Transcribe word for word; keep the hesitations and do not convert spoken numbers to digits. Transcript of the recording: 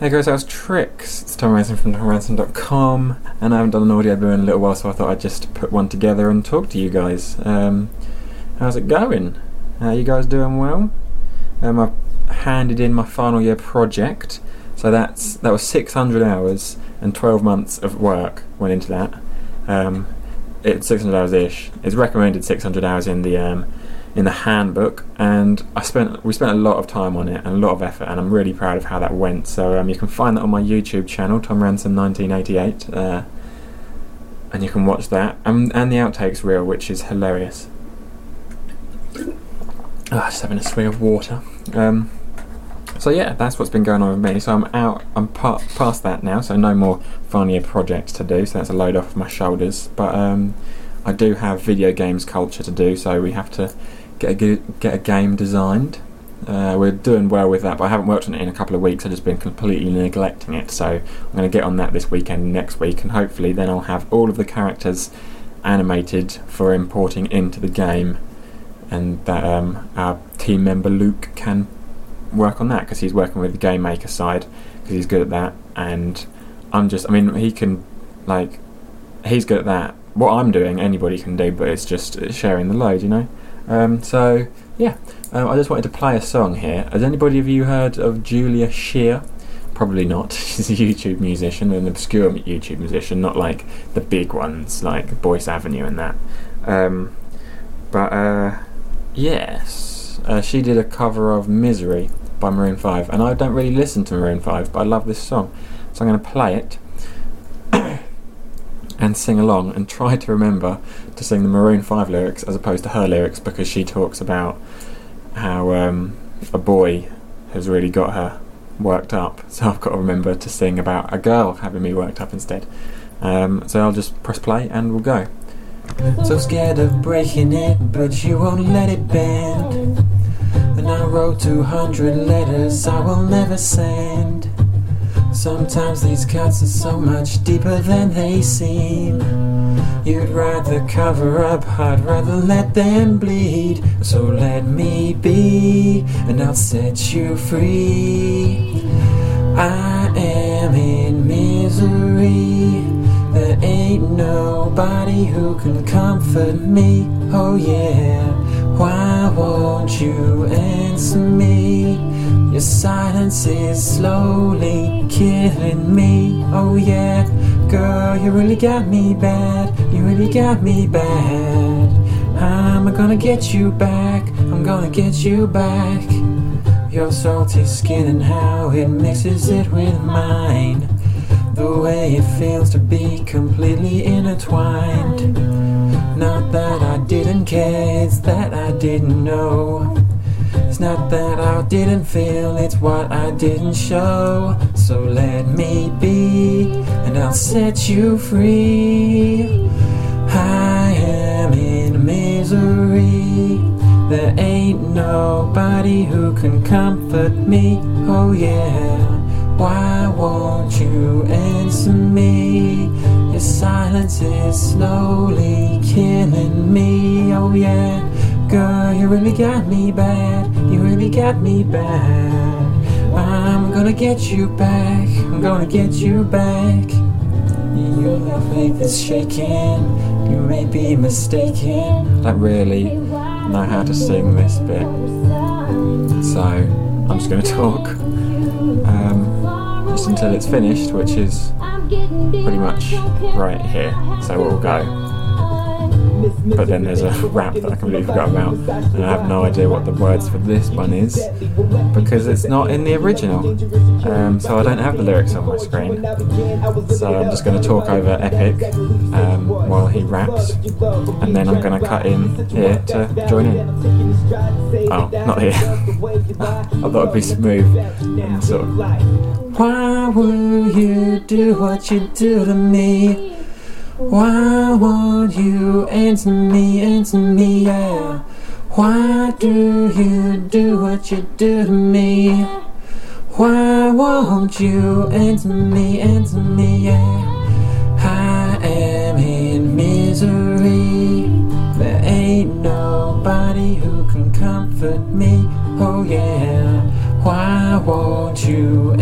Hey guys, how's Tricks? It's Tom Ransom from tom ransom dot com, and I haven't done an audio in a little while, so I thought I'd just put one together and talk to you guys. Um, how's it going? Are you guys doing well? Um, I've handed in my final year project, so that's that was six hundred hours and twelve months of work went into that. Um, it's six hundred hours-ish. It's recommended six hundred hours in the um, in the handbook, and I spent we spent a lot of time on it and a lot of effort, and I'm really proud of how that went. So um, you can find that on my YouTube channel, Tom Ransom nineteen eighty-eight, uh, and you can watch that, um, and the outtakes reel, which is hilarious. Oh, just having a swig of water. Um, so yeah, that's what's been going on with me. So I'm out, I'm pa- past that now, so no more final year projects to do, so that's a load off my shoulders. But um, I do have video games culture to do, so we have to get a, good, get a game designed. Uh, we're doing well with that, but I haven't worked on it in a couple of weeks. I've just been completely neglecting it, so I'm going to get on that this weekend and next week, and hopefully then I'll have all of the characters animated for importing into the game, and that um, our team member Luke can work on that, because he's working with the game maker side, because he's good at that, and I'm just, I mean, he can, like, he's good at that. What I'm doing, anybody can do, but it's just sharing the load, you know? Um, so, yeah, um, I just wanted to play a song here. Has anybody of you heard of Julia Shear? Probably not. She's a YouTube musician, an obscure YouTube musician, not like the big ones, like Boyce Avenue and that. Um, but, uh, yes, uh, she did a cover of Misery by Maroon five, and I don't really listen to Maroon five, but I love this song, so I'm going to play it and sing along and try to remember to sing the Maroon five lyrics as opposed to her lyrics, because she talks about how um, a boy has really got her worked up, so I've got to remember to sing about a girl having me worked up instead. Um, so I'll just press play and we'll go. So scared of breaking it, but you won't let it bend. And I wrote two hundred letters I will never send. Sometimes these cuts are so much deeper than they seem. You'd rather cover up, I'd rather let them bleed. So let me be, and I'll set you free. I am in misery. There ain't nobody who can comfort me. Oh yeah, why won't you answer me? Your silence is slowly killing me. Oh yeah, girl, you really got me bad. You really got me bad. I'm gonna get you back. I'm gonna get you back. Your salty skin and how it mixes it with mine. The way it feels to be completely intertwined. Not that I didn't care, it's that I didn't know. It's not that I didn't feel, it's what I didn't show. So let me be, and I'll set you free. I am in misery. There ain't nobody who can comfort me. Oh yeah, why won't you answer me? Your silence is slowly killing me. Oh yeah, girl, you really got me bad. You really got me bad. I'm gonna get you back. I'm gonna get you back. Your faith is shaking. You may be mistaken. I don't really know how to sing this bit, so I'm just gonna talk um, just until it's finished, which is pretty much right here. So we'll go. But then there's a rap that I completely forgot about, and I have no idea what the words for this one is, because it's not in the original, um, so I don't have the lyrics on my screen. So I'm just going to talk over Epic um, while he raps, and then I'm going to cut in here to join in. Oh, not here. I thought it'd be smooth and sort of. Why will you do what you do to me? Why won't you answer me, answer me, yeah? Why do you do what you do to me? Why won't you answer me, answer me, yeah? I am in misery. There ain't nobody who can comfort me, oh yeah. Why won't you